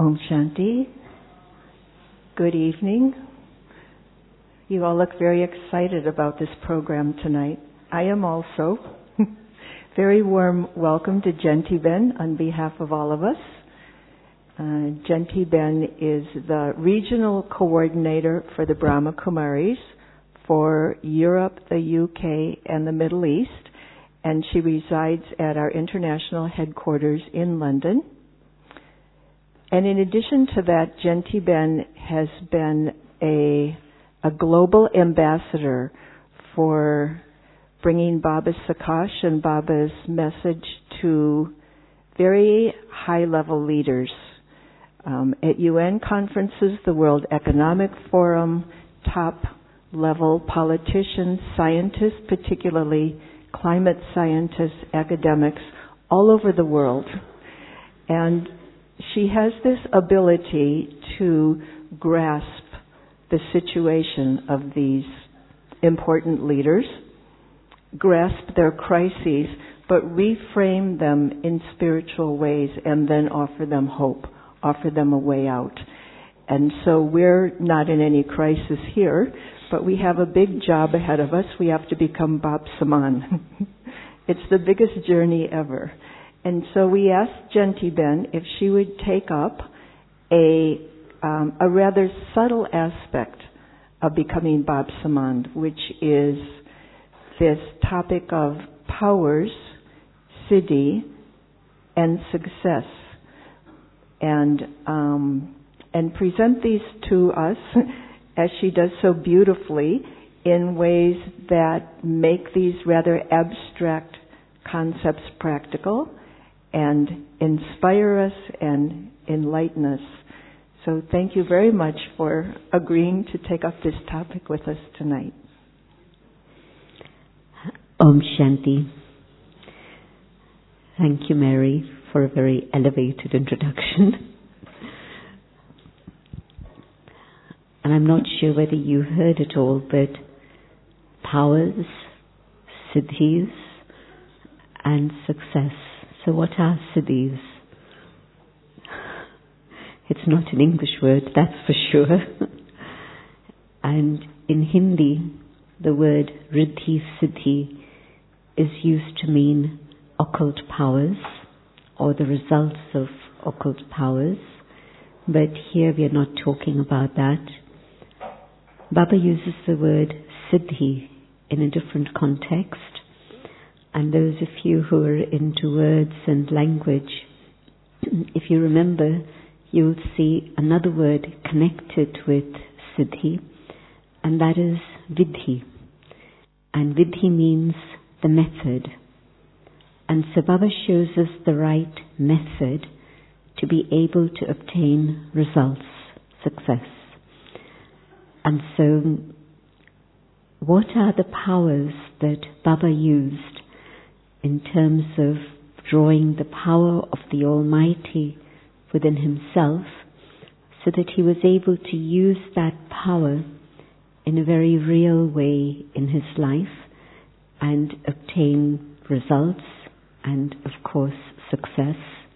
Om Shanti. Good evening. You all look very excited about this program tonight. I am also. Very warm welcome to Jenti Ben on behalf of all of us. Jenti Ben is the regional coordinator for the Brahma Kumaris for Europe, the UK, and the Middle East, and she resides at our international headquarters in London. And in addition to that, Jenti Ben has been a global ambassador for bringing Baba's Sakash and Baba's message to very high-level leaders at UN conferences, the World Economic Forum, top-level politicians, scientists, particularly climate scientists, academics, all over the world. And she has this ability to grasp the situation of these important leaders, grasp their crises, but reframe them in spiritual ways and then offer them hope, offer them a way out. And so we're not in any crisis here, but we have a big job ahead of us. We have to become Bab Saman. It's the biggest journey ever. And so we asked Jenti Ben if she would take up a rather subtle aspect of becoming Bab Saman, which is this topic of powers, siddhi, and success, and present these to us as she does so beautifully in ways that make these rather abstract concepts practical and inspire us and enlighten us. So thank you very much for agreeing to take up this topic with us tonight. Om Shanti. Thank you, Mary, for a very elevated introduction. And I'm not sure whether you heard it all, but powers, siddhis, and success. So what are siddhis? It's not an English word, that's for sure. And in Hindi, the word riddhi siddhi is used to mean occult powers or the results of occult powers. But here we are not talking about that. Baba uses the word siddhi in a different context. And those of you who are into words and language, if you remember, you'll see another word connected with siddhi, and that is vidhi. And vidhi means the method. And so Baba shows us the right method to be able to obtain results, success. And so, what are the powers that Baba used in terms of drawing the power of the Almighty within himself, so that he was able to use that power in a very real way in his life and obtain results and, of course, success.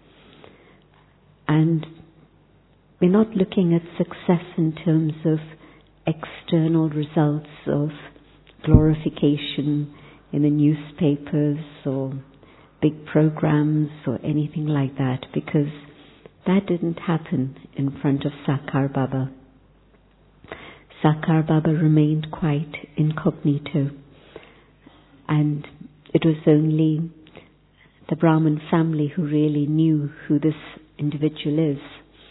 And we're not looking at success in terms of external results of glorification in the newspapers or big programs or anything like that, because that didn't happen in front of Sakar Baba. Sakar Baba remained quite incognito, and it was only the Brahmin family who really knew who this individual is.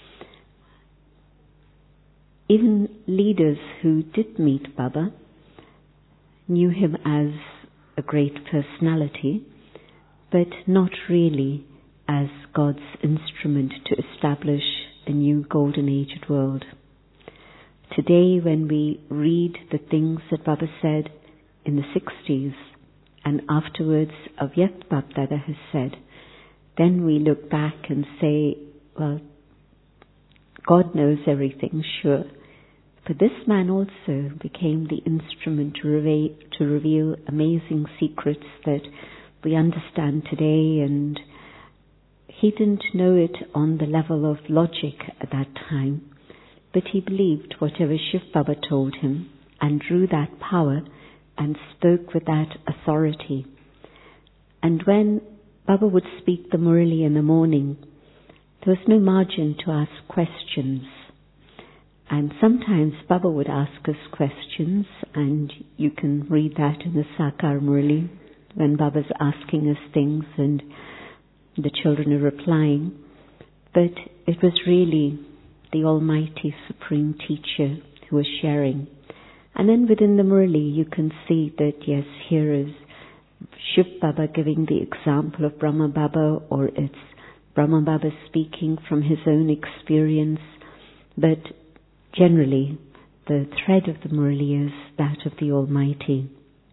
Even leaders who did meet Baba knew him as a great personality, but not really as God's instrument to establish a new golden aged world. Today, when we read the things that Baba said in the 60s and afterwards Avyakt Bapdada has said, then we look back and say, well, God knows everything, sure. But this man also became the instrument to reveal amazing secrets that we understand today, and he didn't know it on the level of logic at that time, but he believed whatever Shiv Baba told him and drew that power and spoke with that authority. And when Baba would speak the Murli in the morning, there was no margin to ask questions. And sometimes Baba would ask us questions, and you can read that in the Sakar Murli, when Baba's asking us things and the children are replying. But it was really the Almighty Supreme Teacher who was sharing. And then within the Murli, you can see that, yes, here is Shiv Baba giving the example of Brahma Baba, or it's Brahma Baba speaking from his own experience. But generally, the thread of the Murli is that of the Almighty.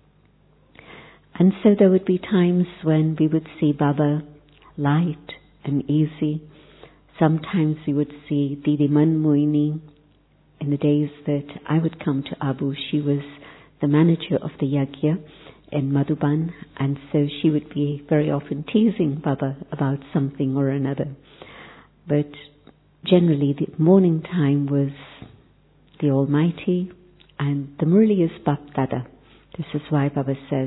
And so there would be times when we would see Baba light and easy. Sometimes we would see Didi Manmohini. In the days that I would come to Abu, she was the manager of the Yagya in Madhuban, and so she would be very often teasing Baba about something or another. But generally the morning time was the Almighty, and the Murli is Bap Dada. This is why Baba says,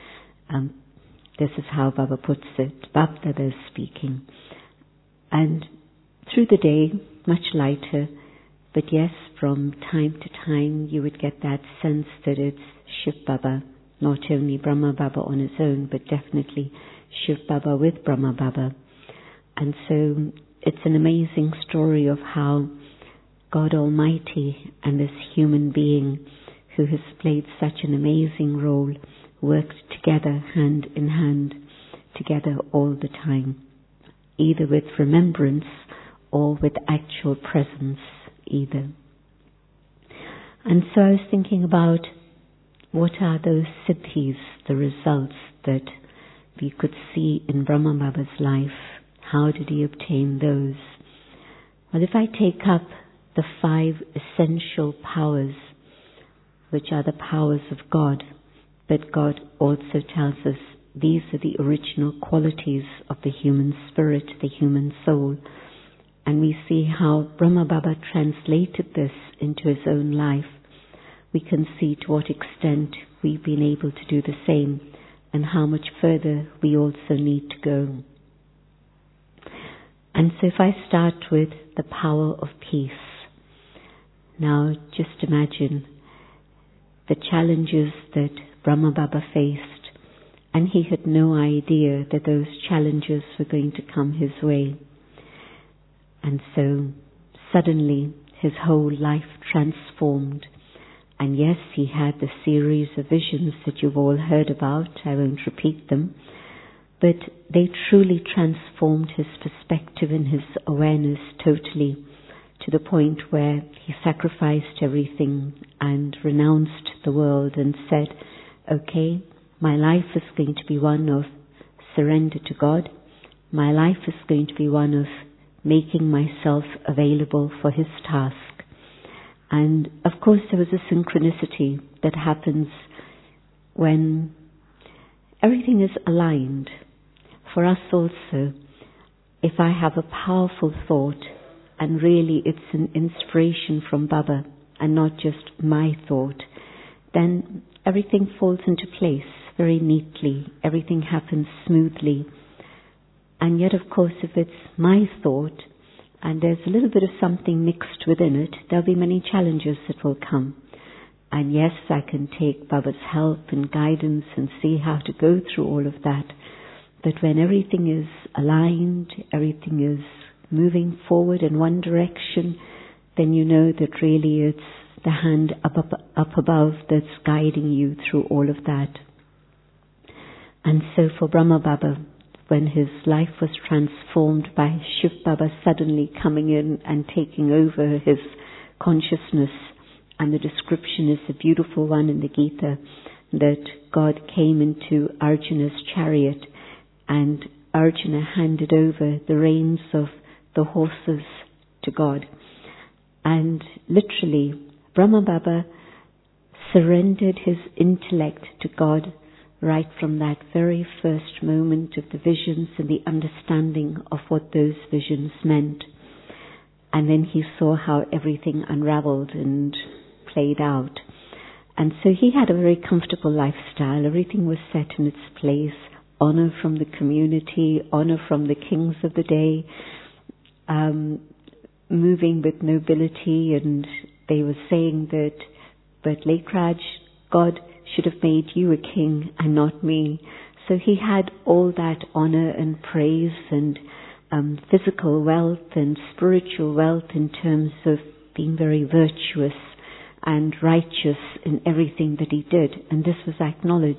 this is how Baba puts it, Bap Dada is speaking. And through the day, much lighter, but yes, from time to time you would get that sense that it's Shiv Baba, not only Brahma Baba on his own, but definitely Shiv Baba with Brahma Baba. And so it's an amazing story of how God Almighty and this human being who has played such an amazing role worked together hand in hand, together all the time, either with remembrance or with actual presence either. And so I was thinking about what are those siddhis, the results that we could see in Brahma Baba's life. How did he obtain those? Well, if I take up the 5 essential powers, which are the powers of God, but God also tells us these are the original qualities of the human spirit, the human soul. And we see how Brahma Baba translated this into his own life. We can see to what extent we've been able to do the same, and how much further we also need to go. And so if I start with the power of peace. Now just imagine the challenges that Brahma Baba faced, and he had no idea that those challenges were going to come his way. And so suddenly his whole life transformed. And yes, he had the series of visions that you've all heard about. I won't repeat them. But they truly transformed his perspective and his awareness totally, to the point where he sacrificed everything and renounced the world and said, okay, my life is going to be one of surrender to God. My life is going to be one of making myself available for his task. And of course there was a synchronicity that happens when everything is aligned. For us also, if I have a powerful thought, and really it's an inspiration from Baba and not just my thought, then everything falls into place very neatly. Everything happens smoothly. And yet, of course, if it's my thought and there's a little bit of something mixed within it, there'll be many challenges that will come. And yes, I can take Baba's help and guidance and see how to go through all of that. But when everything is aligned, everything is moving forward in one direction, then you know that really it's the hand up above that's guiding you through all of that. And so for Brahma Baba, when his life was transformed by Shiv Baba suddenly coming in and taking over his consciousness, and the description is a beautiful one in the Gita, that God came into Arjuna's chariot and Arjuna handed over the reins of the horses to God. And literally, Brahma Baba surrendered his intellect to God right from that very first moment of the visions and the understanding of what those visions meant. And then he saw how everything unraveled and played out. And so he had a very comfortable lifestyle. Everything was set in its place. Honor from the community, honor from the kings of the day, moving with nobility. And they were saying that, but Lekraj, God should have made you a king and not me. So he had all that honor and praise and physical wealth and spiritual wealth in terms of being very virtuous and righteous in everything that he did. And this was acknowledged.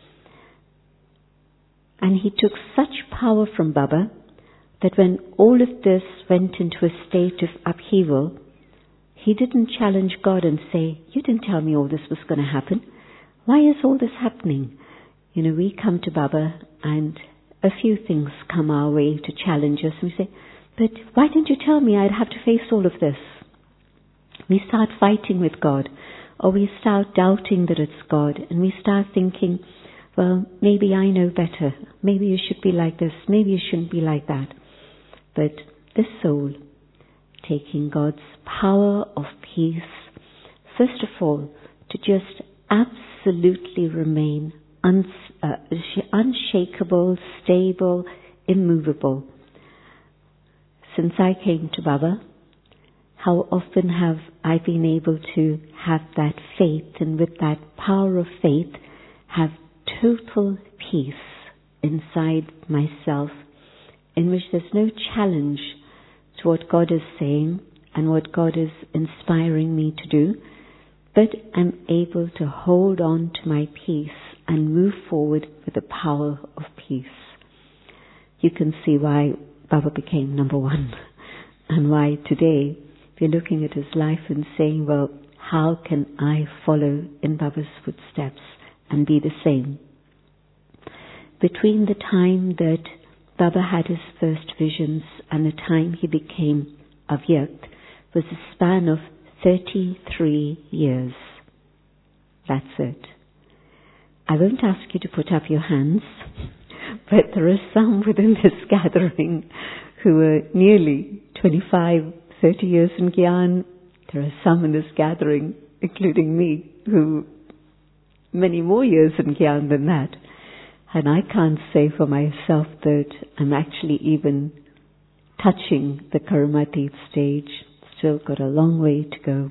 And he took such power from Baba that when all of this went into a state of upheaval, he didn't challenge God and say, you didn't tell me all this was going to happen. Why is all this happening? We come to Baba and a few things come our way to challenge us. We say, but why didn't you tell me I'd have to face all of this? We start fighting with God, or we start doubting that it's God, and we start thinking, well, maybe I know better. Maybe you should be like this. Maybe you shouldn't be like that. But this soul, taking God's power of peace, first of all, to just absolutely remain unshakable, stable, immovable. Since I came to Baba, how often have I been able to have that faith, and with that power of faith, have total peace inside myself, in which there's no challenge to what God is saying and what God is inspiring me to do, but I'm able to hold on to my peace and move forward with the power of peace. You can see why Baba became number one, and why today we're looking at his life and saying, well, how can I follow in Baba's footsteps and be the same? Between the time that Baba had his first visions and the time he became Avyakt was a span of 33 years. That's it. I won't ask you to put up your hands, but there are some within this gathering who are nearly 25, 30 years in Gyan. There are some in this gathering, including me, who many more years in Gyan than that. And I can't say for myself that I'm actually even touching the Karmatit stage. Still got a long way to go.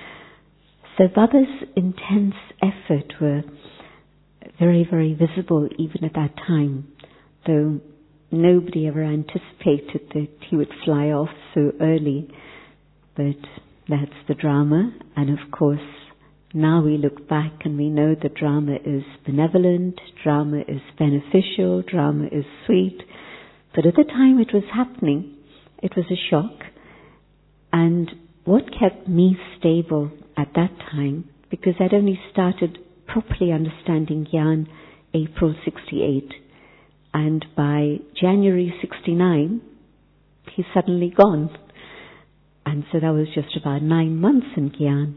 So Baba's intense effort were very, very visible even at that time, though nobody ever anticipated that he would fly off so early. But that's the drama, and of course now we look back and we know that drama is benevolent, drama is beneficial, drama is sweet. But at the time it was happening, it was a shock. And what kept me stable at that time, because I'd only started properly understanding Gyan April 68, and by January 69 he's suddenly gone. And so that was just about 9 months in Gyan.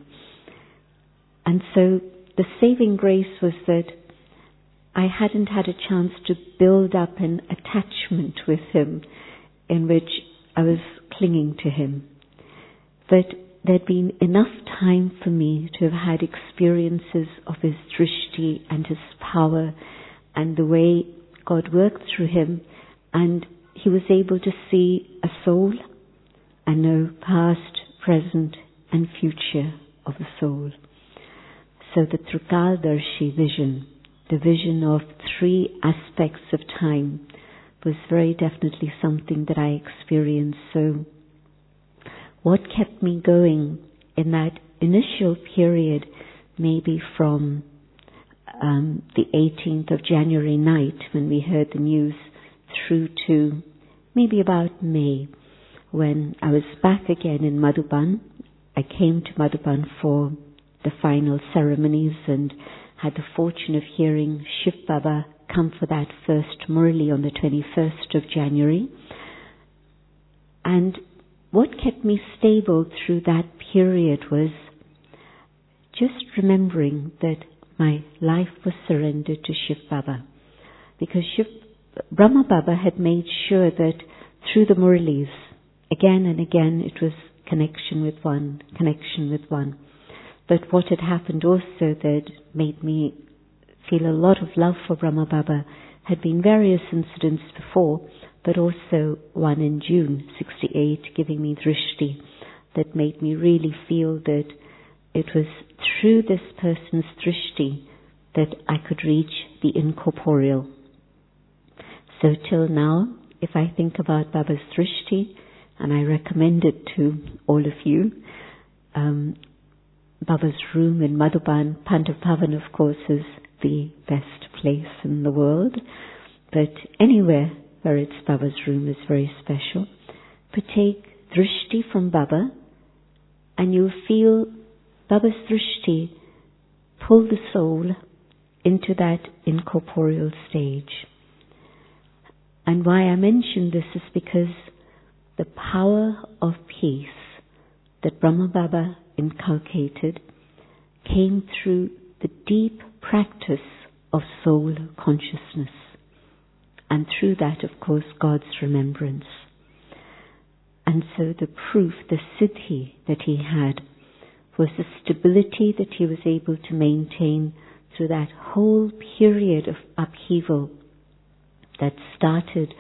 And so the saving grace was that I hadn't had a chance to build up an attachment with him in which I was clinging to him. But there'd been enough time for me to have had experiences of his drishti and his power and the way God worked through him, and he was able to see a soul and know past, present and future of a soul. So the Trikaldarshi vision, the vision of 3 aspects of time, was very definitely something that I experienced. So what kept me going in that initial period, maybe from the 18th of January night when we heard the news, through to maybe about May, when I was back again in Madhuban. I came to Madhuban for the final ceremonies and had the fortune of hearing Shiv Baba come for that first Murli on the 21st of January. And what kept me stable through that period was just remembering that my life was surrendered to Shiv Baba. Because Brahma Baba had made sure that through the Murlis, again and again, it was connection with one. But what had happened also that made me feel a lot of love for Brahma Baba had been various incidents before, but also one in June 68 giving me drishti that made me really feel that it was through this person's drishti that I could reach the incorporeal. So till now, if I think about Baba's drishti, and I recommend it to all of you, Baba's room in Madhuban, Pandav Bhavan, of course, is the best place in the world. But anywhere where it's Baba's room is very special. But take drishti from Baba, and you'll feel Baba's drishti pull the soul into that incorporeal stage. And why I mention this is because the power of peace that Brahma Baba inculcated came through the deep practice of soul consciousness. And through that, of course, God's remembrance. And so the proof, the siddhi that he had, was the stability that he was able to maintain through that whole period of upheaval that started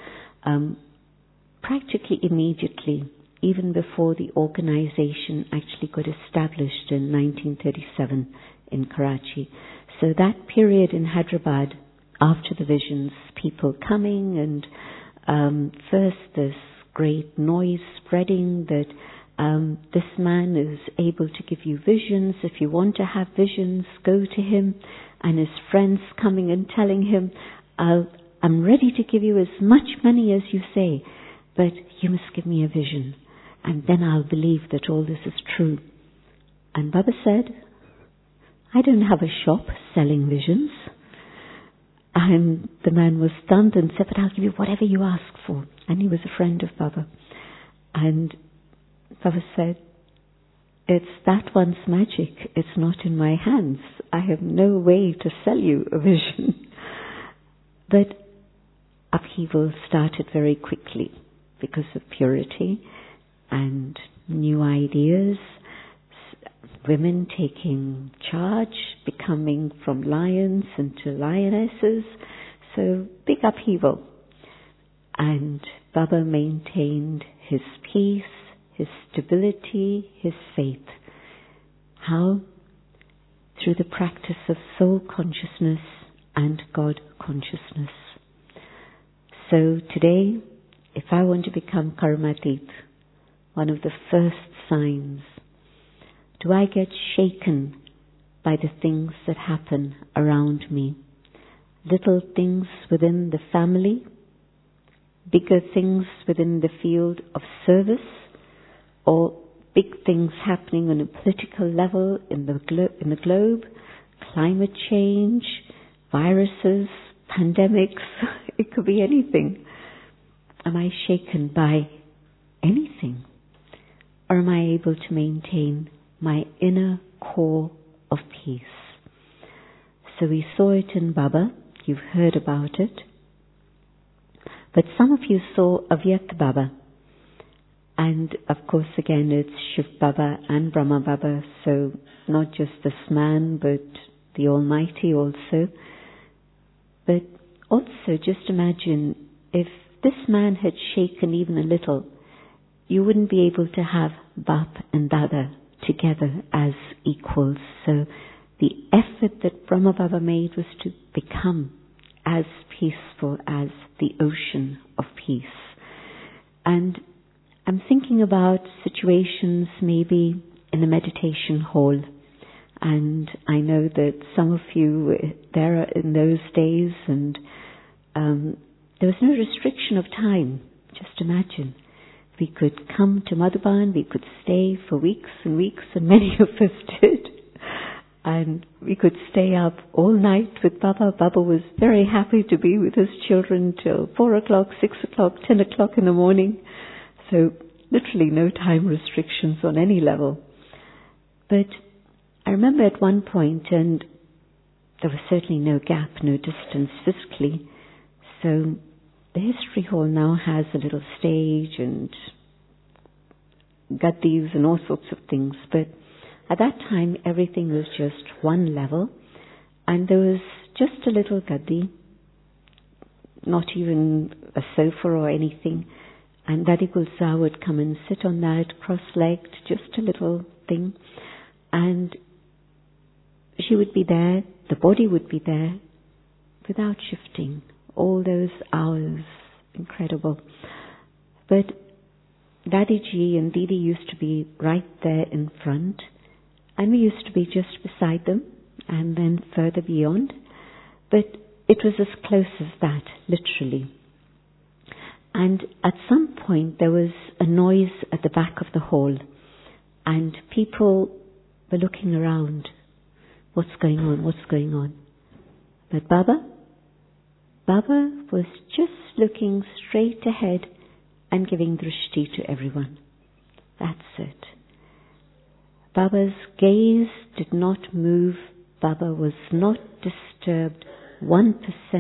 practically immediately, even before the organization actually got established in 1937 in Karachi. So that period in Hyderabad, after the visions, people coming and first this great noise spreading that this man is able to give you visions. If you want to have visions, go to him. And his friends coming and telling him, I'm ready to give you as much money as you say, but you must give me a vision. And then I'll believe that all this is true. And Baba said, I don't have a shop selling visions. And the man was stunned and said, but I'll give you whatever you ask for. And he was a friend of Baba. And Baba said, it's that one's magic. It's not in my hands. I have no way to sell you a vision. But upheaval started very quickly because of purity and new ideas, women taking charge, becoming from lions into lionesses. So big upheaval. And Baba maintained his peace, his stability, his faith. How? Through the practice of soul consciousness and God consciousness. So today, if I want to become karmatit, one of the first signs, do I get shaken by the things that happen around me? Little things within the family, bigger things within the field of service, or big things happening on a political level in the globe, climate change, viruses, pandemics, it could be anything. Am I shaken by anything? Or am I able to maintain my inner core of peace? So we saw it in Baba, you've heard about it. But some of you saw Avyakt Baba. And of course again it's Shiv Baba and Brahma Baba, so not just this man but the Almighty also. But also just imagine if this man had shaken even a little, you wouldn't be able to have Bap and Dada together as equals. So the effort that Brahma Baba made was to become as peaceful as the ocean of peace. And I'm thinking about situations maybe in a meditation hall. And I know that some of you were there in those days, and there was no restriction of time. Just imagine. We could come to Madhuban, we could stay for weeks and weeks, and many of us did. And we could stay up all night with Baba. Baba was very happy to be with his children till 4 o'clock, 6 o'clock, 10 o'clock in the morning. So literally no time restrictions on any level. But I remember at one point, and there was certainly no gap, no distance physically. So the history hall now has a little stage and gaddis and all sorts of things. But at that time, everything was just one level. And there was just a little gaddi, not even a sofa or anything. And Dadi Gulzar would come and sit on that, cross-legged, just a little thing. And she would be there, the body would be there, without shifting. All those hours, incredible. But Dadiji and Didi used to be right there in front, and we used to be just beside them, and then further beyond. But it was as close as that, literally. And at some point there was a noise at the back of the hall, and people were looking around. What's going on? What's going on? But Baba was just looking straight ahead and giving drishti to everyone. That's it. Baba's gaze did not move. Baba was not disturbed 1%,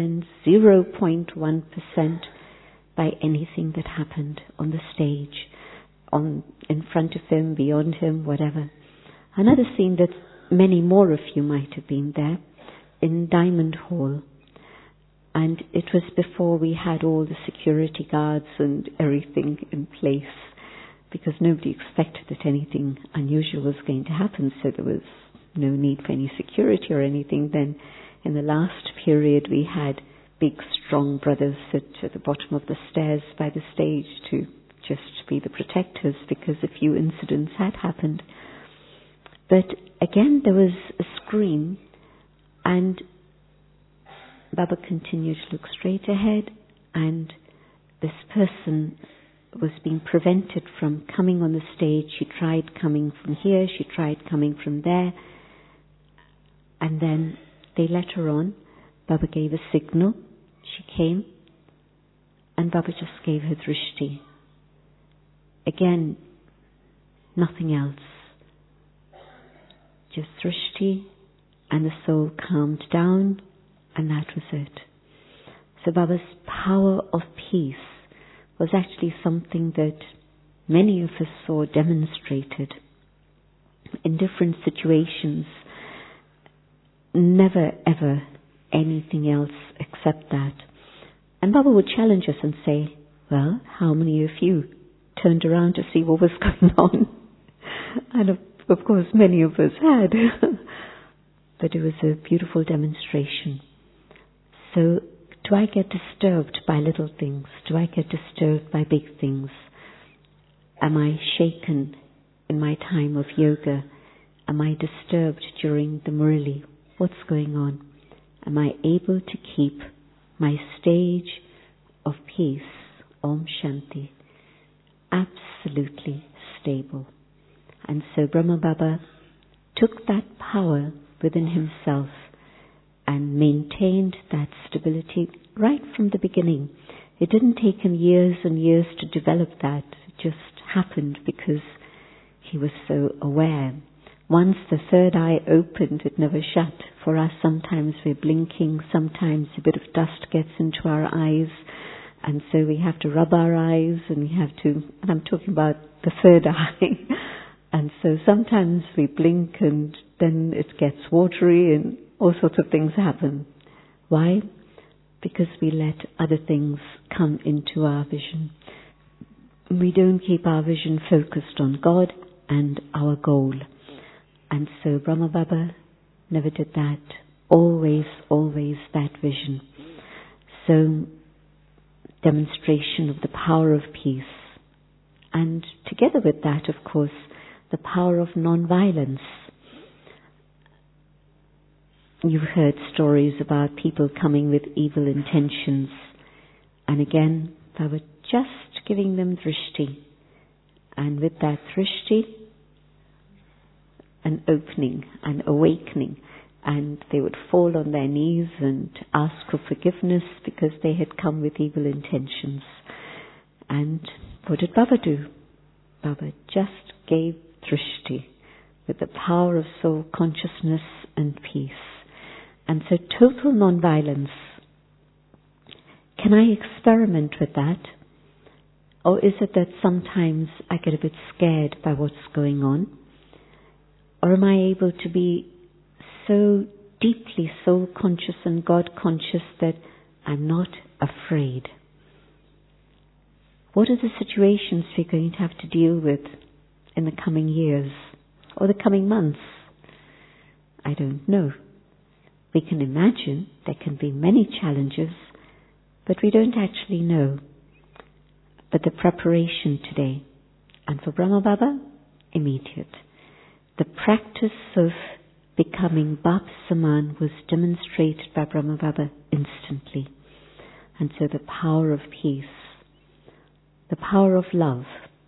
0.1% by anything that happened on the stage, in front of him, beyond him, whatever. Another scene that many more of you might have been there, in Diamond Hall. And it was before we had all the security guards and everything in place, because nobody expected that anything unusual was going to happen, so there was no need for any security or anything. Then in the last period we had big strong brothers sit at the bottom of the stairs by the stage to just be the protectors, because a few incidents had happened. But again there was a scream, and Baba continued to look straight ahead, and this person was being prevented from coming on the stage. She tried coming from here, she tried coming from there, and then they let her on. Baba gave a signal, she came, and Baba just gave her drishti. Again, nothing else. Just drishti, and the soul calmed down, and that was it. So Baba's power of peace was actually something that many of us saw demonstrated in different situations. Never ever anything else except that. And Baba would challenge us and say, well, how many of you turned around to see what was going on? And of course many of us had. But it was a beautiful demonstration. So, do I get disturbed by little things? Do I get disturbed by big things? Am I shaken in my time of yoga? Am I disturbed during the Murli? What's going on? Am I able to keep my stage of peace, Om Shanti, absolutely stable? And so Brahma Baba took that power within himself and maintained that stability right from the beginning. It didn't take him years and years to develop that. It just happened because he was so aware. Once the third eye opened, it never shut. For us, sometimes we're blinking, sometimes a bit of dust gets into our eyes, and so we have to rub our eyes, and we have to, and I'm talking about the third eye, and so sometimes we blink and then it gets watery and all sorts of things happen. Why? Because we let other things come into our vision. We don't keep our vision focused on God and our goal. And so Brahma Baba never did that. Always, always that vision. So, demonstration of the power of peace. And together with that, of course, the power of non-violence. You've heard stories about people coming with evil intentions. And again, Baba just giving them drishti. And with that drishti, an opening, an awakening, and they would fall on their knees and ask for forgiveness because they had come with evil intentions. And what did Baba do? Baba just gave drishti with the power of soul consciousness and peace. And so total non-violence. Can I experiment with that? Or is it that sometimes I get a bit scared by what's going on? Or am I able to be so deeply soul conscious and God conscious that I'm not afraid? What are the situations we're going to have to deal with in the coming years or the coming months? I don't know. We can imagine there can be many challenges, but we don't actually know. But the preparation today, and for Brahma Baba, immediate. The practice of becoming Bab Saman was demonstrated by Brahma Baba instantly. And so the power of peace, the power of love.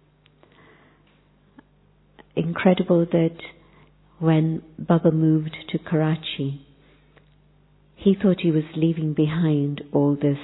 Incredible that when Baba moved to Karachi, he thought he was leaving behind all this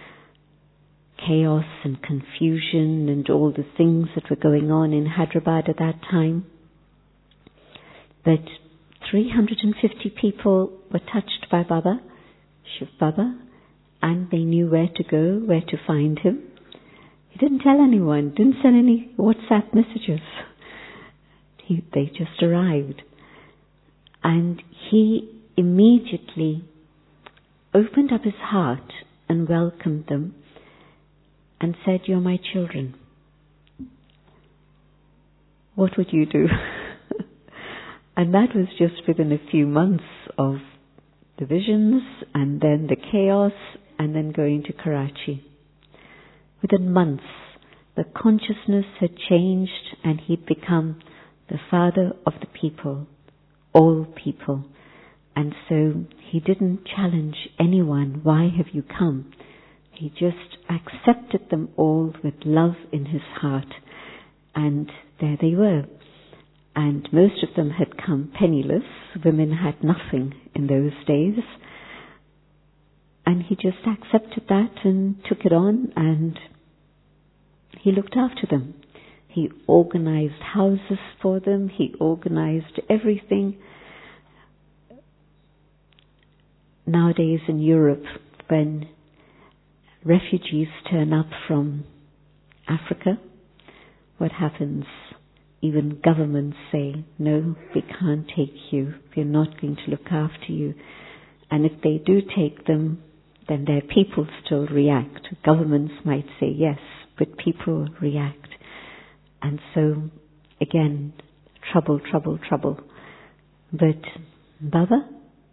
chaos and confusion and all the things that were going on in Hyderabad at that time. But 350 people were touched by Baba, Shiv Baba, and they knew where to go, where to find him. He didn't tell anyone, didn't send any WhatsApp messages. They just arrived. And he immediately opened up his heart and welcomed them and said, "You're my children." What would you do? And that was just within a few months of the visions and then the chaos and then going to Karachi. Within months, the consciousness had changed and he'd become the father of the people, all people. And so he didn't challenge anyone, "Why have you come?" He just accepted them all with love in his heart. And there they were. And most of them had come penniless. Women had nothing in those days. And he just accepted that and took it on, and he looked after them. He organized houses for them. He organized everything. Nowadays in Europe, when refugees turn up from Africa, what happens? Even governments say, "No, we can't take you. We're not going to look after you." And if they do take them, then their people still react. Governments might say yes, but people react. And so, again, trouble, trouble, trouble. But Baba,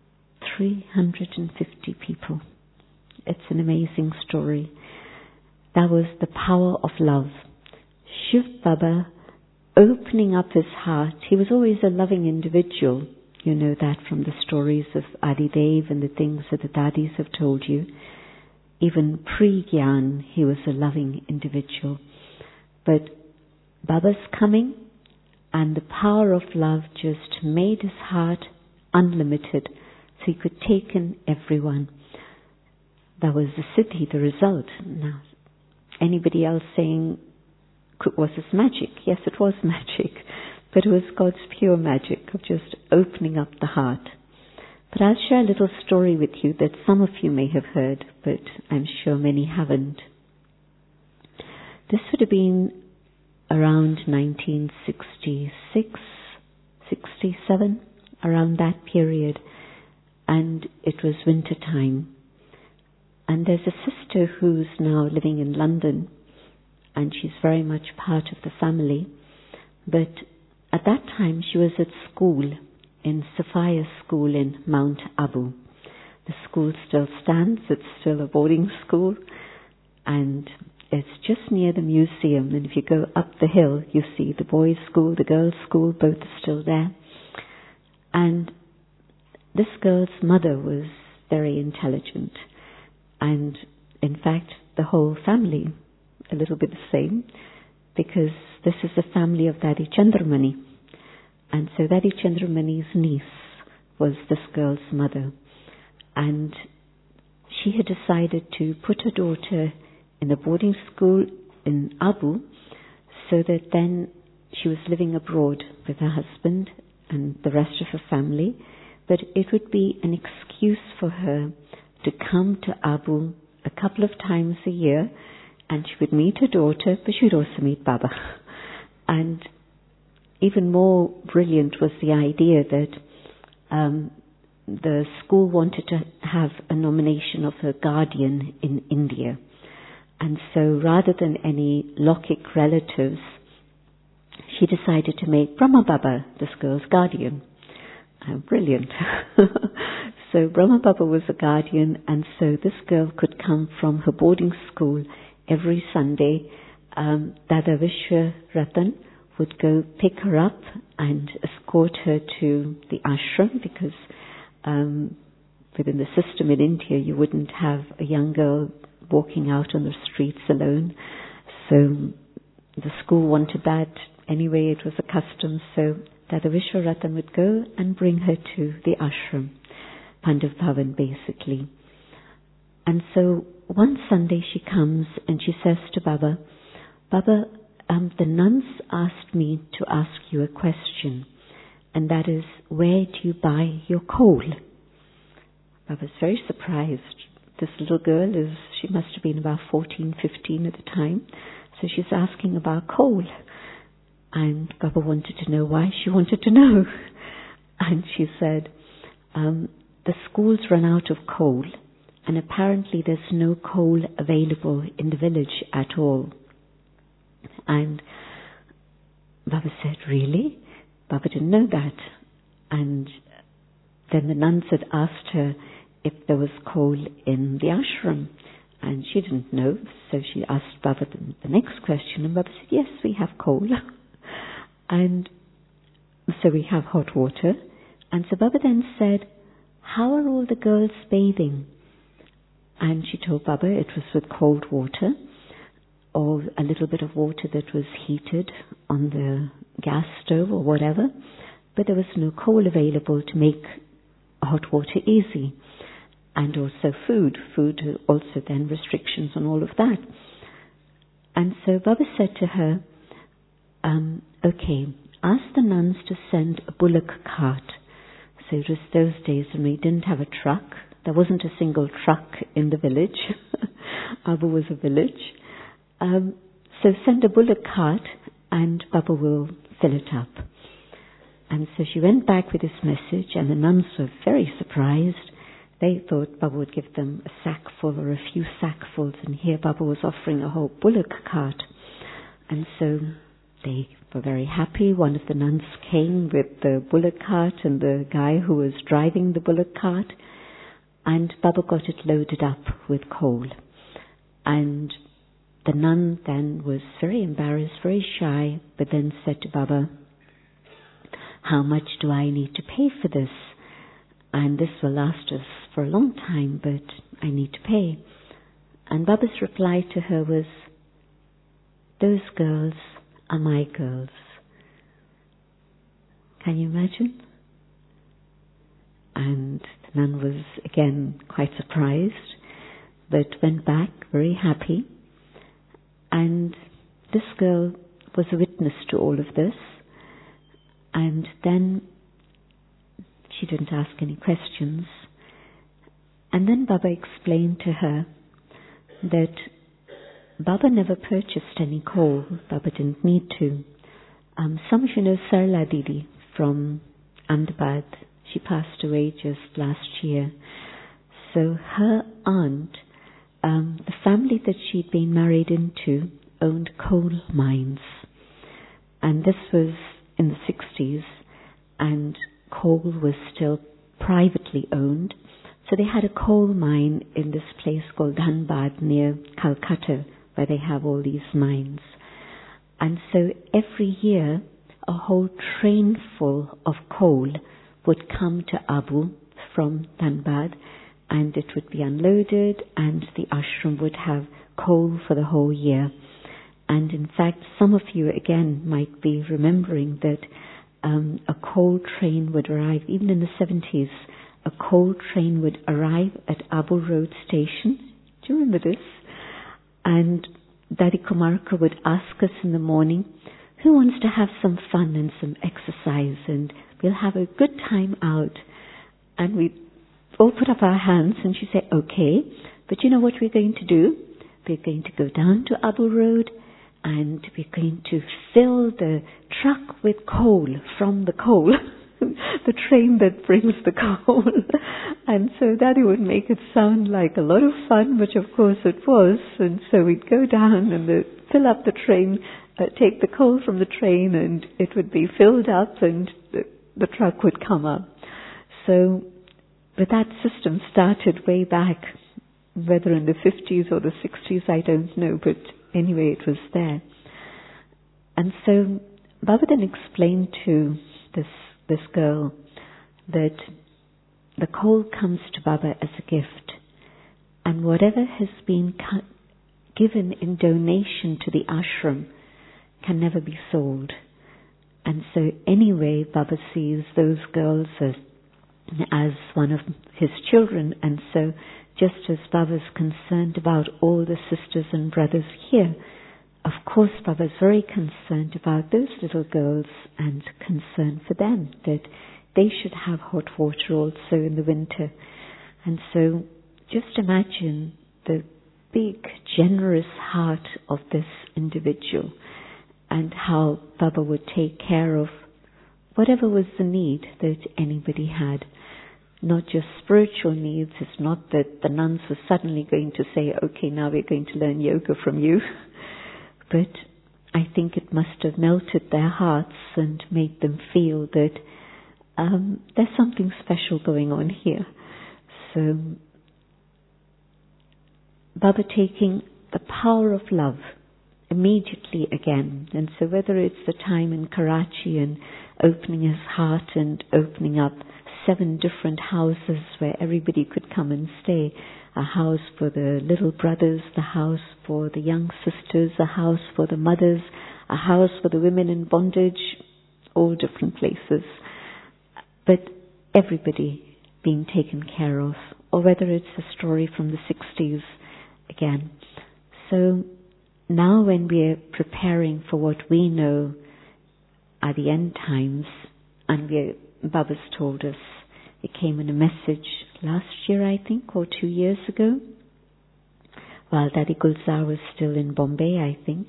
350 people. It's an amazing story. That was the power of love. Shiv Baba opening up his heart. He was always a loving individual. You know that from the stories of Adidev and the things that the Dadis have told you. Even pre-Gyan, he was a loving individual. But Baba's coming and the power of love just made his heart unlimited, so he could take in everyone. That was the siddhi, the result. Now, anybody else saying, was this magic? Yes, it was magic, but it was God's pure magic of just opening up the heart. But I'll share a little story with you that some of you may have heard, but I'm sure many haven't. This would have been around 1966, 67, around that period, and it was winter time. And there's a sister who's now living in London, and she's very much part of the family. But at that time she was at school, in Sophia School in Mount Abu. The school still stands, it's still a boarding school, and it's just near the museum. And if you go up the hill, you see the boys' school, the girls' school, both are still there. And this girl's mother was very intelligent. And in fact, the whole family, a little bit the same, because this is the family of Daddy Chandramani. And so Daddy Chandramani's niece was this girl's mother. And she had decided to put her daughter in a boarding school in Abu, so that then she was living abroad with her husband and the rest of her family. but it would be an excuse for her to come to Abu a couple of times a year, and she would meet her daughter, but she would also meet Baba. And even more brilliant was the idea that the school wanted to have a nomination of a guardian in India. And so rather than any Lokik relatives, she decided to make Brahma Baba this girl's guardian. Brilliant. So Brahma Baba was a guardian, and so this girl could come from her boarding school every Sunday. Dada Vishwa Ratan would go pick her up and escort her to the ashram, because within the system in India you wouldn't have a young girl walking out on the streets alone. So the school wanted that. Anyway, it was a custom, so Dada Vishwa Ratan would go and bring her to the ashram, Pandav Bhavan basically. And so one Sunday she comes and she says to Baba, Baba, the nuns asked me to ask you a question, and that is, where do you buy your coal? Baba's very surprised. This little girl she must have been about 14, 15 at the time, so she's asking about coal. And Baba wanted to know why she wanted to know. And she said, the school's run out of coal, and apparently there's no coal available in the village at all. And Baba said, really? Baba didn't know that. And then the nuns had asked her if there was coal in the ashram, and she didn't know, so she asked Baba the next question, and Baba said, yes, we have coal. And so we have hot water. And so Baba then said, how are all the girls bathing? And she told Baba it was with cold water, or a little bit of water that was heated on the gas stove or whatever, but there was no coal available to make hot water easy. And also food also then restrictions on all of that. And so Baba said to her, okay, ask the nuns to send a bullock cart. So it was those days when we didn't have a truck. There wasn't a single truck in the village. Abu was a village. So send a bullock cart and Baba will fill it up. And so she went back with this message, and the nuns were very surprised. They thought Baba would give them a sackful or a few sackfuls, and here Baba was offering a whole bullock cart. And so they were very happy. One of the nuns came with the bullock cart and the guy who was driving the bullock cart, and Baba got it loaded up with coal. And the nun then was very embarrassed, very shy, but then said to Baba, how much do I need to pay for this? And this will last us for a long time, but I need to pay. And Baba's reply to her was, those girls are my girls. Can you imagine? And the nun was again quite surprised, but went back very happy. And this girl was a witness to all of this. And then she didn't ask any questions. And then Baba explained to her that Baba never purchased any coal. Baba didn't need to. Some of you know Sarla Didi from Ahmedabad. She passed away just last year. So her aunt, the family that she'd been married into, owned coal mines. And this was in the 60s, and coal was still privately owned. So they had a coal mine in this place called Dhanbad near Calcutta, where they have all these mines. And so every year, a whole train full of coal would come to Abu from Dhanbad, and it would be unloaded, and the ashram would have coal for the whole year. And in fact, some of you again might be remembering that a coal train would arrive, even in the 70s, a coal train would arrive at Abu Road Station. Do you remember this? And Daddy Kumarka would ask us in the morning, who wants to have some fun and some exercise, and we'll have a good time out. And we all put up our hands and she said, okay, but you know what we're going to do? We're going to go down to Abu Road and we're going to fill the truck with coal from the coal, the train that brings the coal. And so Daddy would make it sound like a lot of fun, which of course it was. And so we'd go down and fill up the train, take the coal from the train, and it would be filled up and the truck would come up. So, but that system started way back, whether in the 50s or the 60s, I don't know, but anyway, it was there. And so Baba then explained to this girl that the coal comes to Baba as a gift, and whatever has been given in donation to the ashram can never be sold. And so anyway, Baba sees those girls as one of his children, and so just as Baba's concerned about all the sisters and brothers here, of course Baba's very concerned about those little girls and concerned for them, that they should have hot water also in the winter. And so just imagine the big, generous heart of this individual and how Baba would take care of whatever was the need that anybody had. Not just spiritual needs. It's not that the nuns were suddenly going to say, okay, now we're going to learn yoga from you. But I think it must have melted their hearts and made them feel that there's something special going on here. So Baba taking the power of love immediately again. And so whether it's the time in Karachi and opening his heart and opening up 7 different houses where everybody could come and stay. A house for the little brothers, the house for the young sisters, a house for the mothers, a house for the women in bondage, all different places. But everybody being taken care of, or whether it's a story from the 60s again. So now when we're preparing for what we know are the end times, and Baba's told us, it came in a message last year, I think, or 2 years ago, while Daddy Gulzar was still in Bombay, I think,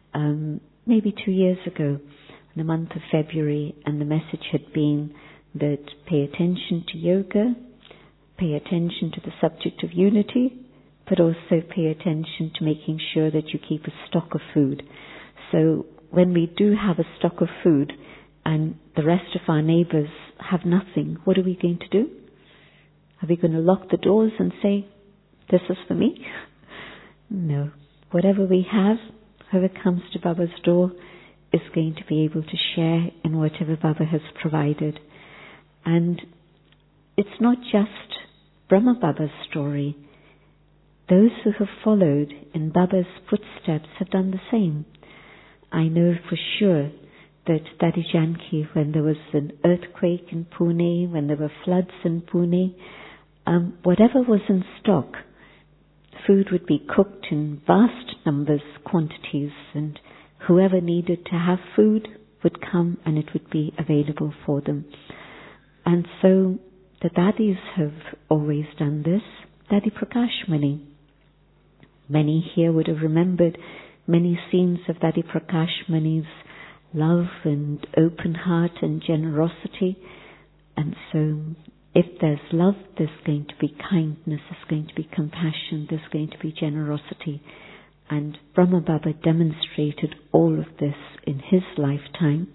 maybe 2 years ago, in the month of February, and the message had been that pay attention to yoga, pay attention to the subject of unity, but also pay attention to making sure that you keep a stock of food. So when we do have a stock of food, and the rest of our neighbours have nothing, what are we going to do? Are we going to lock the doors and say, this is for me? No. Whatever we have, whoever comes to Baba's door is going to be able to share in whatever Baba has provided. And it's not just Brahma Baba's story. Those who have followed in Baba's footsteps have done the same. I know for sure that Daddy Janki, when there was an earthquake in Pune, when there were floods in Pune, whatever was in stock, food would be cooked in vast numbers, quantities, and whoever needed to have food would come and it would be available for them. And so the Daddies have always done this. Daddy Prakash Mani. Many here would have remembered many scenes of Daddy Prakash Mani's love and open heart and generosity. And so if there's love, there's going to be kindness, there's going to be compassion, there's going to be generosity. And Brahma Baba demonstrated all of this in his lifetime.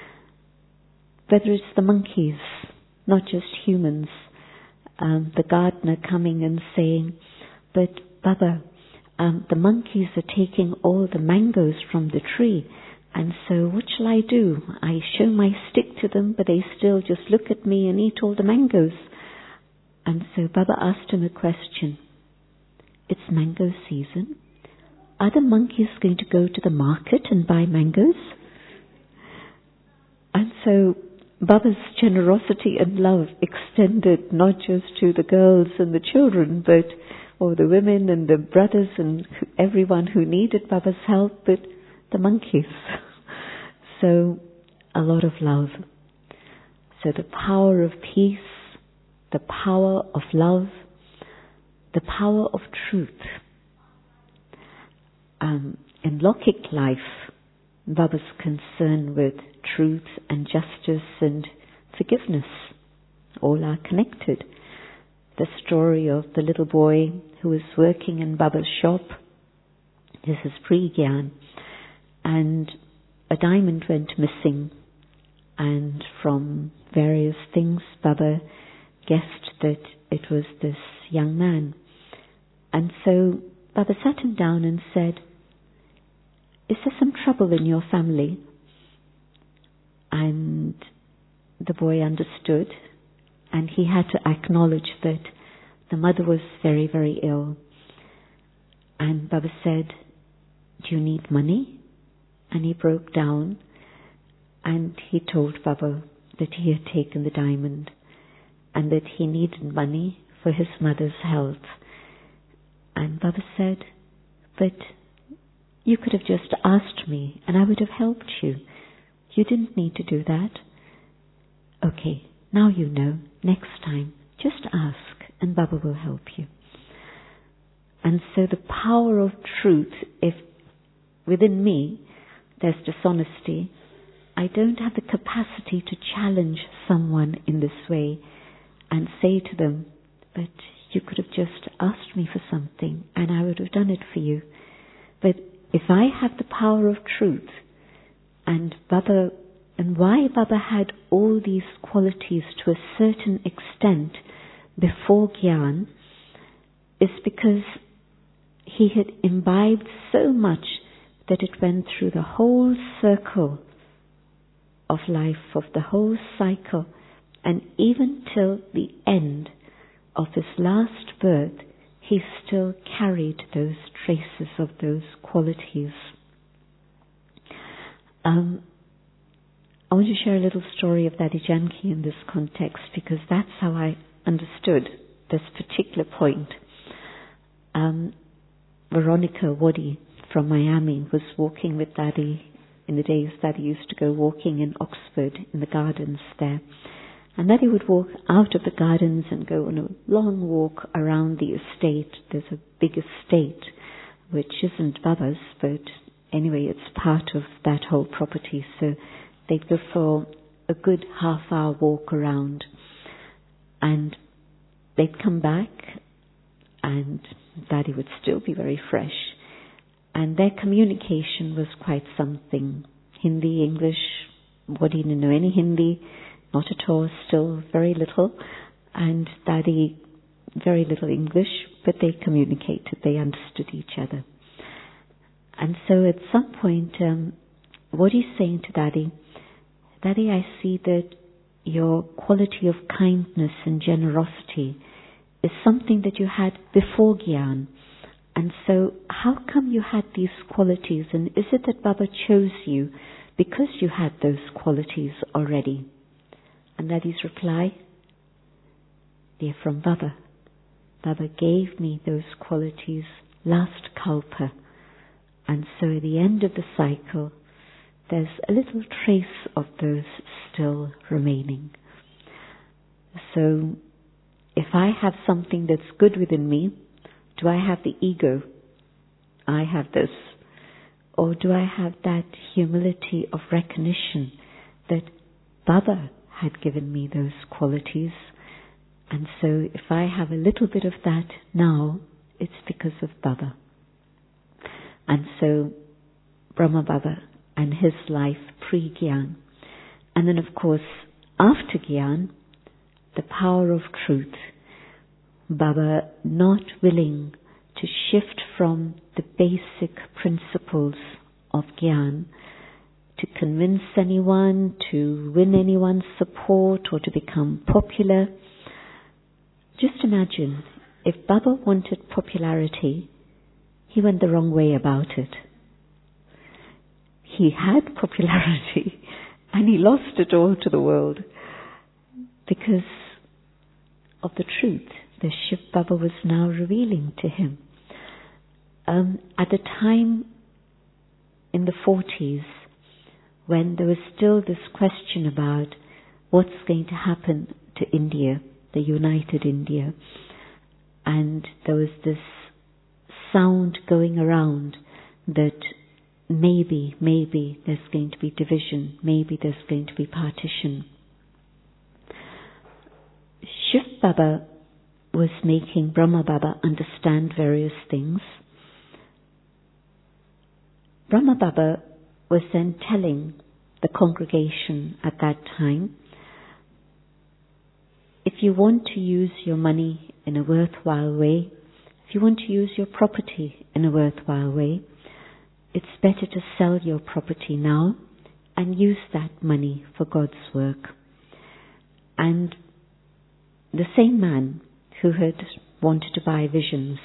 Whether it's the monkeys, not just humans, the gardener coming and saying, but Baba, the monkeys are taking all the mangoes from the tree, and so what shall I do? I show my stick to them, but they still just look at me and eat all the mangoes. And so Baba asked him a question. It's mango season. Are the monkeys going to go to the market and buy mangoes? And so Baba's generosity and love extended not just to the girls and the children, but or the women and the brothers and everyone who needed Baba's help, but the monkeys. So a lot of love. So the power of peace, the power of love, the power of truth. In Lokik life, Baba's concern with truth and justice and forgiveness all are connected. The story of the little boy who was working in Baba's shop, this is pre-Gyan, and a diamond went missing, and from various things Baba guessed that it was this young man. And so Baba sat him down and said, "Is there some trouble in your family?" And the boy understood, and he had to acknowledge that the mother was very, very ill. And Baba said, "Do you need money?" And he broke down, and he told Baba that he had taken the diamond and that he needed money for his mother's health. And Baba said, "But you could have just asked me and I would have helped you. You didn't need to do that." "Okay, now you know. Next time, just ask and Baba will help you." And so the power of truth, if within me there's dishonesty, I don't have the capacity to challenge someone in this way and say to them, "But you could have just asked me for something and I would have done it for you." But if I have the power of truth, and why Baba had all these qualities to a certain extent before Gyan is because he had imbibed so much that it went through the whole circle of life, of the whole cycle, and even till the end of his last birth, he still carried those traces of those qualities. I want to share a little story of Daddy Janki in this context, because that's how I understood this particular point. Veronica Waddy from Miami was walking with Daddy in the days Daddy used to go walking in Oxford in the gardens there. And Daddy would walk out of the gardens and go on a long walk around the estate. There's a big estate, which isn't Baba's, but anyway, it's part of that whole property. So they'd go for a good half-hour walk around. And they'd come back, and Daddy would still be very fresh. And their communication was quite something. Hindi, English, Waddy didn't know any Hindi, not at all, still very little. And Daddy, very little English, but they communicated, they understood each other. And so at some point, Waddy's saying to Daddy, "Daddy, I see that your quality of kindness and generosity is something that you had before Gyan. And so how come you had these qualities, and is it that Baba chose you because you had those qualities already?" And Daddy's reply, "They're from Baba. Baba gave me those qualities last Kalpa. And so at the end of the cycle, there's a little trace of those still remaining." So if I have something that's good within me, do I have the ego? I have this. Or do I have that humility of recognition that Baba had given me those qualities? And so if I have a little bit of that now, it's because of Baba. And so Brahma Baba and his life pre-Gyan. And then of course after Gyan, the power of truth. Baba not willing to shift from the basic principles of Gyan to convince anyone, to win anyone's support, or to become popular. Just imagine, if Baba wanted popularity, he went the wrong way about it. He had popularity and he lost it all to the world because of the truth the Shiv Baba was now revealing to him. At the time in the 40s, when there was still this question about what's going to happen to India, the united India. And there was this sound going around that maybe there's going to be division, maybe there's going to be partition. Shiv Baba was making Brahma Baba understand various things. Brahma Baba was then telling the congregation at that time, if you want to use your money in a worthwhile way, if you want to use your property in a worthwhile way, it's better to sell your property now and use that money for God's work. And the same man who had wanted to buy visions,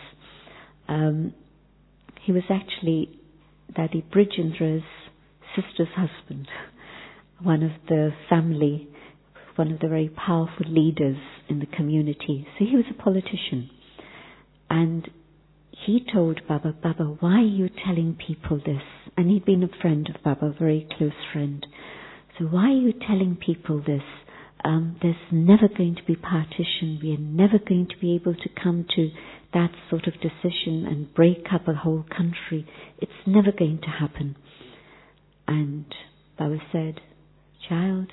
he was actually Daddy Brijendra's sister's husband, one of the family, one of the very powerful leaders in the community. So he was a politician. And he told Baba, Baba, why are you telling people this? And he'd been a friend of Baba, a very close friend. So why are you telling people this? There's never going to be partition. We are never going to be able to come to that sort of decision and break up a whole country. It's never going to happen. And Baba said, child.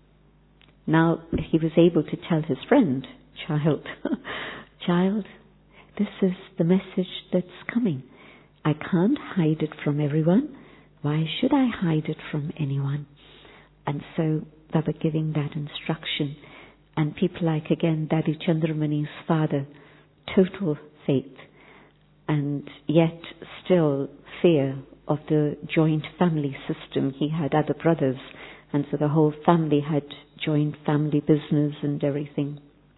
Now he was able to tell his friend, child, this is the message that's coming. I can't hide it from everyone. Why should I hide it from anyone? And so Baba giving that instruction. And people like, again, Daddy Chandramani's father, total faith, and yet still fear of the joint family system. He had other brothers, and so the whole family had joint family business and everything.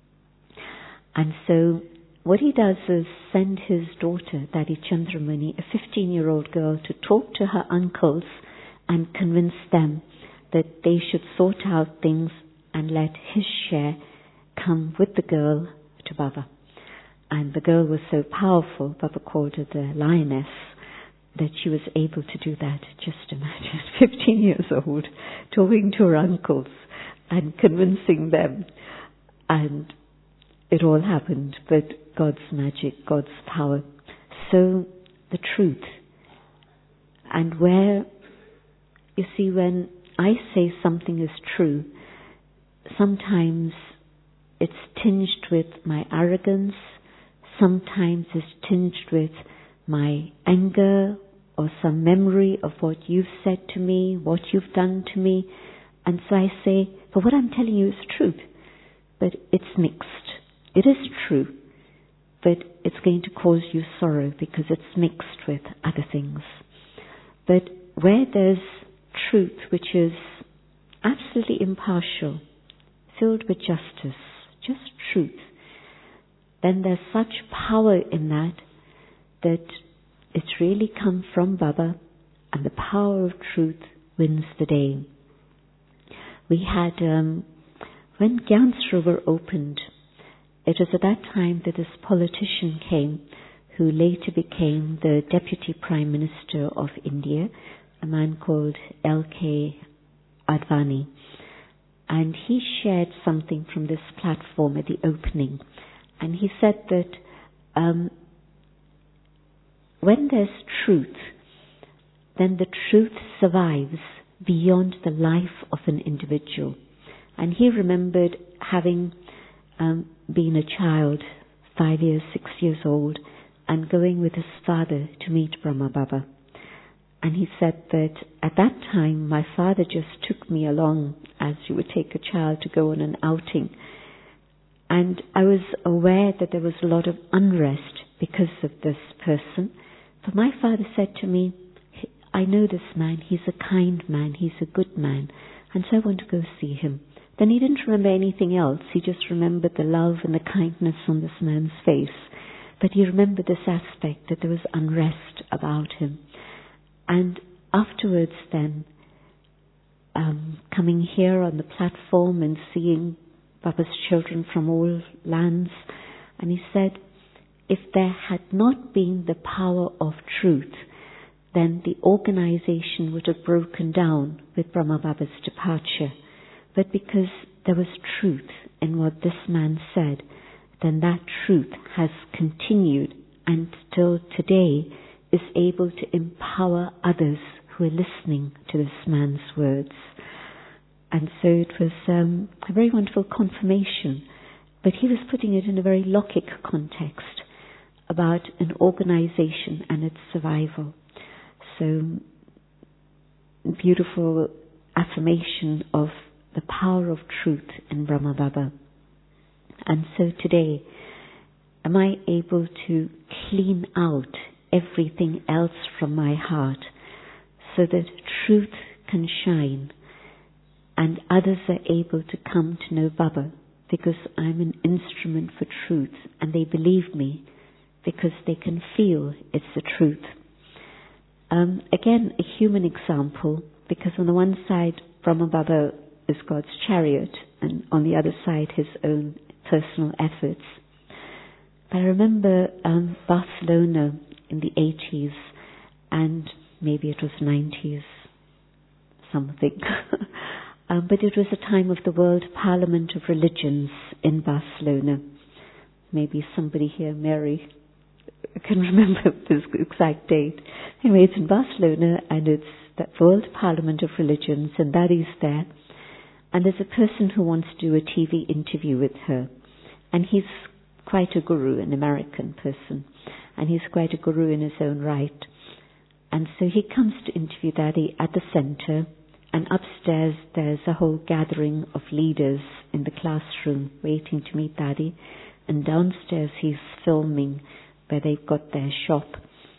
And so what he does is send his daughter, Daddy Chandramani, a 15-year-old girl, to talk to her uncles and convince them that they should sort out things and let his share come with the girl to Baba. And the girl was so powerful, Baba called her the lioness, that she was able to do that. Just imagine, 15 years old, talking to her uncles and convincing them. And it all happened, but God's magic, God's power. So the truth. And where, you see, when I say something is true, sometimes it's tinged with my arrogance, sometimes it's tinged with my anger or some memory of what you've said to me, what you've done to me. And so I say, but what I'm telling you is truth, but it's mixed. It is true, but it's going to cause you sorrow because it's mixed with other things. But where there's truth which is absolutely impartial, filled with justice, just truth, then there's such power in that it's really come from Baba, and the power of truth wins the day. We had, when Gyan Sarovar opened, it was at that time that this politician came who later became the Deputy Prime Minister of India, a man called L.K. Advani. And he shared something from this platform at the opening. And he said that when there's truth, then the truth survives beyond the life of an individual. And he remembered having been a child, 5 years, 6 years old, and going with his father to meet Brahma Baba. And he said that at that time my father just took me along as you would take a child to go on an outing. And I was aware that there was a lot of unrest because of this person. But my father said to me, I know this man, he's a kind man, he's a good man, and so I want to go see him. Then he didn't remember anything else, he just remembered the love and the kindness on this man's face. But he remembered this aspect, that there was unrest about him. And afterwards then, coming here on the platform and seeing Baba's children from all lands, and he said, if there had not been the power of truth, then the organization would have broken down with Brahma Baba's departure. But because there was truth in what this man said, then that truth has continued and still today is able to empower others who are listening to this man's words. And so it was a very wonderful confirmation, but he was putting it in a very logic context about an organization and its survival. So, beautiful affirmation of the power of truth in Brahma Baba. And so today, am I able to clean out everything else from my heart so that truth can shine and others are able to come to know Baba because I'm an instrument for truth and they believe me because they can feel it's the truth. Again, a human example, because on the one side, Brahma Baba is God's chariot, and on the other side, his own personal efforts. But I remember Barcelona in the 80s, and maybe it was 90s, something. But it was a time of the World Parliament of Religions in Barcelona. Maybe somebody here, Mary, can remember this exact date. Anyway, it's in Barcelona, and it's the World Parliament of Religions, and Dadi's there. And there's a person who wants to do a TV interview with her. And he's quite a guru, an American person. And he's quite a guru in his own right. And so he comes to interview Dadi at the center. And upstairs there's a whole gathering of leaders in the classroom waiting to meet Dadi. And downstairs he's filming where they've got their shop.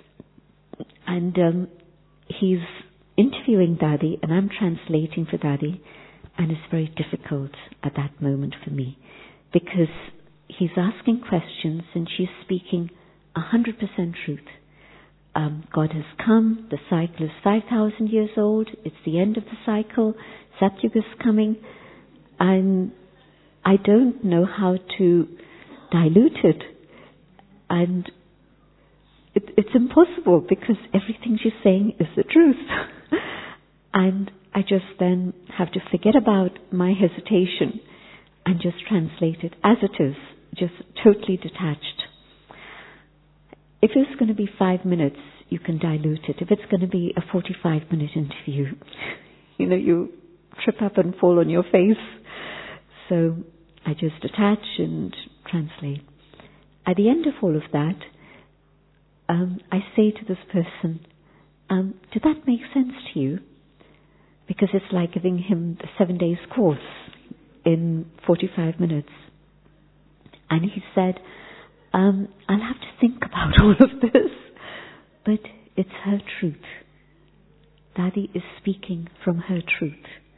And he's interviewing Dadi, and I'm translating for Dadi. And it's very difficult at that moment for me, because he's asking questions and she's speaking 100% truth. God has come, the cycle is 5,000 years old, it's the end of the cycle, Satyuga is coming, and I don't know how to dilute it. And it's impossible, because everything she's saying is the truth. And I just then have to forget about my hesitation and just translate it as it is, just totally detached. If it's going to be 5 minutes, you can dilute it. If it's going to be a 45-minute interview, you trip up and fall on your face. So I just detach and translate. At the end of all of that, I say to this person, did that make sense to you? Because it's like giving him the 7 days course in 45 minutes. And he said, I'll have to think about all of this, but it's her truth. Dadi is speaking from her truth.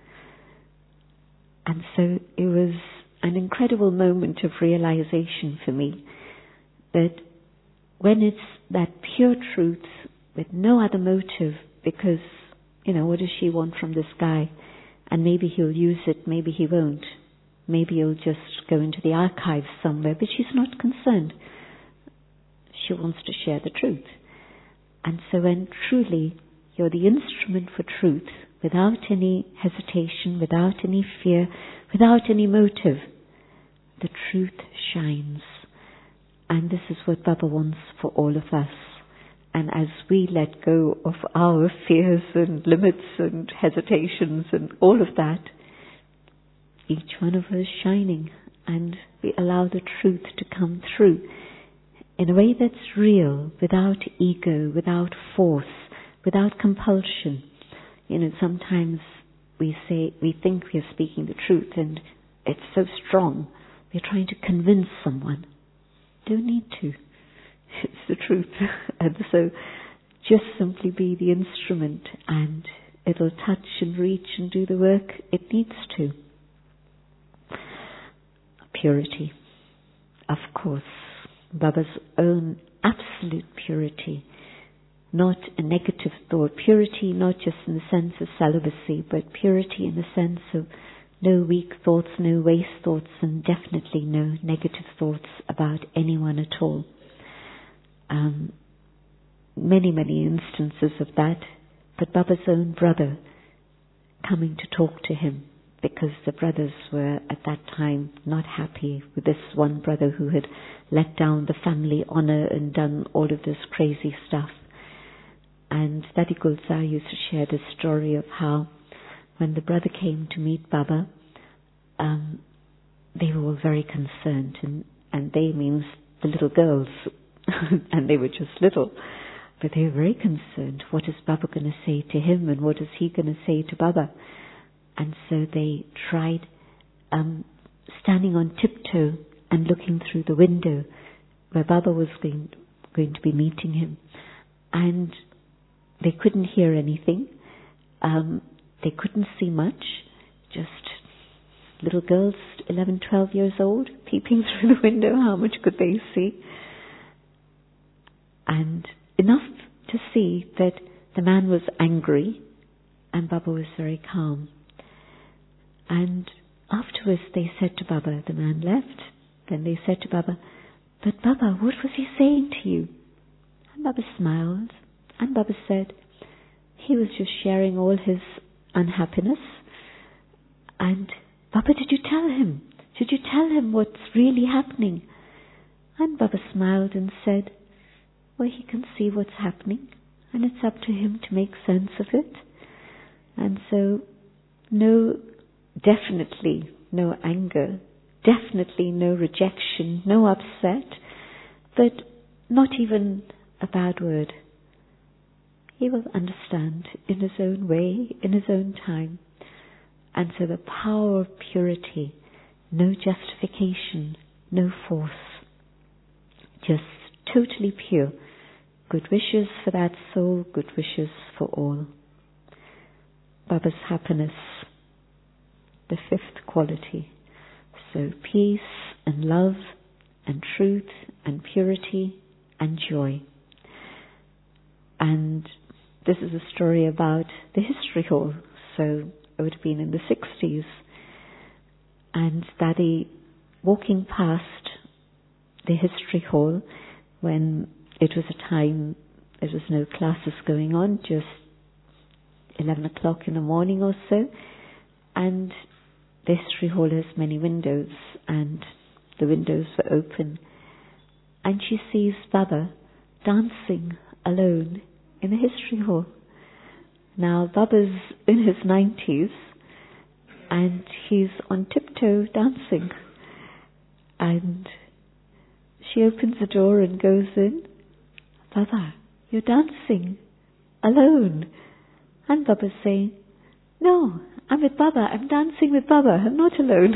And so it was an incredible moment of realization for me that when it's that pure truth with no other motive, because what does she want from this guy? And maybe he'll use it, maybe he won't. Maybe he'll just go into the archives somewhere, but she's not concerned. She wants to share the truth. And so when truly you're the instrument for truth, without any hesitation, without any fear, without any motive, the truth shines. And this is what Baba wants for all of us. And as we let go of our fears and limits and hesitations and all of that, each one of us shining, and we allow the truth to come through in a way that's real, without ego, without force, without compulsion. Sometimes we think we are speaking the truth and it's so strong. We're trying to convince someone. Don't need to. It's the truth. And so just simply be the instrument and it'll touch and reach and do the work it needs to. Purity. Of course. Baba's own absolute purity. Not a negative thought. Purity not just in the sense of celibacy, but purity in the sense of no weak thoughts, no waste thoughts, and definitely no negative thoughts about anyone at all. Many, many instances of that, but Baba's own brother coming to talk to him because the brothers were at that time not happy with this one brother who had let down the family honor and done all of this crazy stuff. And Dadi Gulzar used to share the story of how when the brother came to meet Baba, they were all very concerned, and they means the little girls, and they were just little, but they were very concerned. What is Baba going to say to him, and what is he going to say to Baba? And so they tried standing on tiptoe and looking through the window where Baba was going to be meeting him. And they couldn't hear anything. They couldn't see much. Just little girls, 11, 12 years old, peeping through the window. How much could they see? And enough to see that the man was angry and Baba was very calm. And afterwards they said to Baba, the man left, then they said to Baba, "But Baba, what was he saying to you?" And Baba smiled, and Baba said, he was just sharing all his unhappiness. And Baba, did you tell him? Did you tell him what's really happening? And Baba smiled and said, well, he can see what's happening, and it's up to him to make sense of it. And so, definitely no anger, definitely no rejection, no upset, but not even a bad word. He will understand in his own way, in his own time. And so the power of purity, no justification, no force, just totally pure. Good wishes for that soul, good wishes for all. Baba's happiness, the fifth quality. So peace and love and truth and purity and joy. And this is a story about the history hall. So it would have been in the 60s. And Daddy walking past the history hall when it was a time there was no classes going on, just 11 o'clock in the morning or so. And the history hall has many windows, and the windows were open. And she sees Baba dancing alone in the history hall. Now Baba's in his 90s, and he's on tiptoe dancing. And she opens the door and goes in. Baba, you're dancing alone. And Baba's saying, no, I'm with Baba, I'm dancing with Baba, I'm not alone.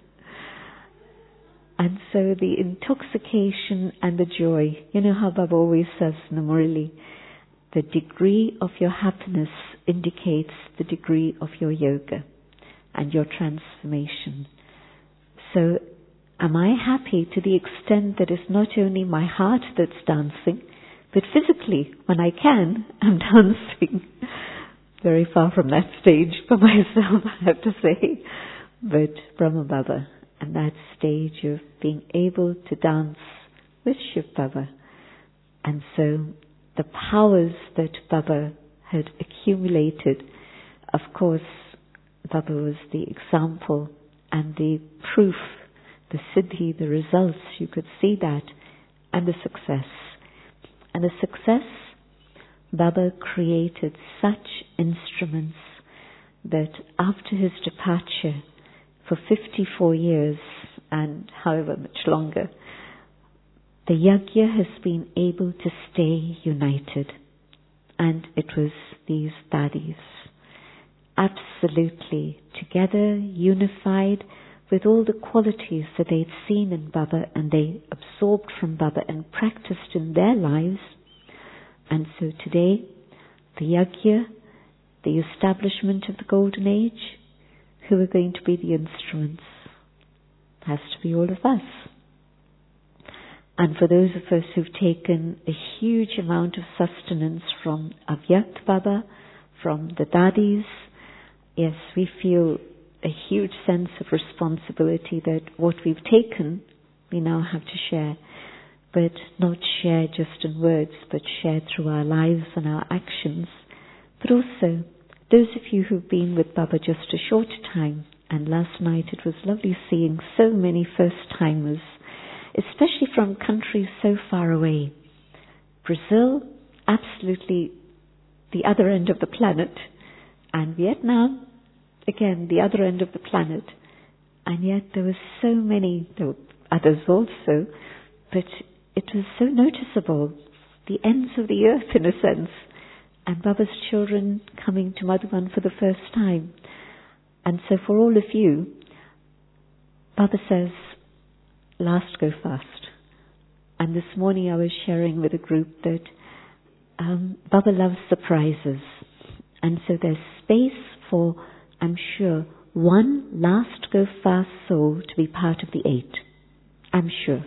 And so the intoxication and the joy, you know how Baba always says in the Murli, the degree of your happiness indicates the degree of your yoga and your transformation. So am I happy to the extent that it's not only my heart that's dancing, but physically, when I can, I'm dancing. Very far from that stage for myself, I have to say. But Brahma Baba, and that stage of being able to dance with Shiv Baba. And so the powers that Baba had accumulated, of course, Baba was the example and the proof, the siddhi, the results, you could see that, and the success. And the success, Baba created such instruments that after his departure, for 54 years and however much longer, the yajna has been able to stay united. And it was these dadis, absolutely together, unified, with all the qualities that they'd seen in Baba and they absorbed from Baba and practiced in their lives. And so today, the yajna, the establishment of the Golden Age, who are going to be the instruments? Has to be all of us. And for those of us who've taken a huge amount of sustenance from Avyakt Baba, from the Dadis, yes, we feel a huge sense of responsibility that what we've taken, we now have to share. But not share just in words, but share through our lives and our actions. But also, those of you who've been with Baba just a short time, And last night it was lovely seeing so many first-timers, especially from countries so far away. Brazil, absolutely the other end of the planet, and Vietnam, again, the other end of the planet. And yet there were so many, there were others also, but it was so noticeable, the ends of the earth in a sense, and Baba's children coming to Madhuban for the first time. And so for all of you, Baba says, last go fast. And this morning I was sharing with a group that Baba loves surprises. And so there's space for, I'm sure, one last go fast soul to be part of the 8. I'm sure.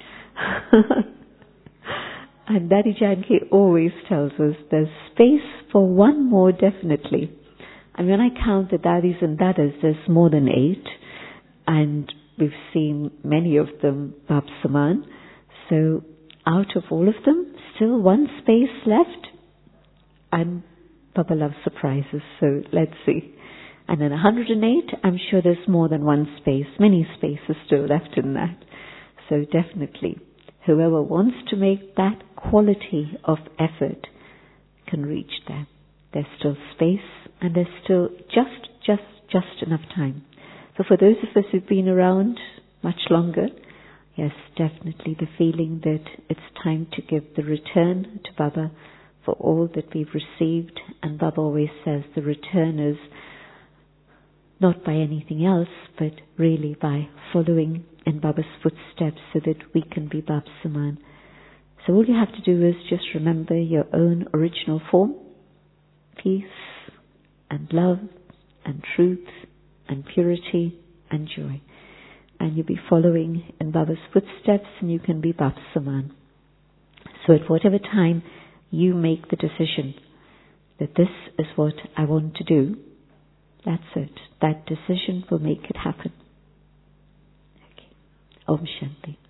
And Daddy Janki always tells us there's space for one more definitely. And when I count the daddies and dadas, there's more than 8. And we've seen many of them Bab Saman. So out of all of them, still one space left. And Baba loves surprises, so let's see. And then 108, I'm sure there's more than one space. Many spaces still left in that. So definitely, whoever wants to make that quality of effort can reach there. There's still space, and there's still just enough time. So for those of us who've been around much longer, yes, definitely the feeling that it's time to give the return to Baba for all that we've received. And Baba always says the return is not by anything else, but really by following in Baba's footsteps so that we can be Bab Saman. So all you have to do is just remember your own original form, peace and love and truth and purity and joy. And you'll be following in Baba's footsteps, and you can be Bab Saman. So at whatever time you make the decision that this is what I want to do, that's it. That decision will make it happen. Okay. Om Shanti.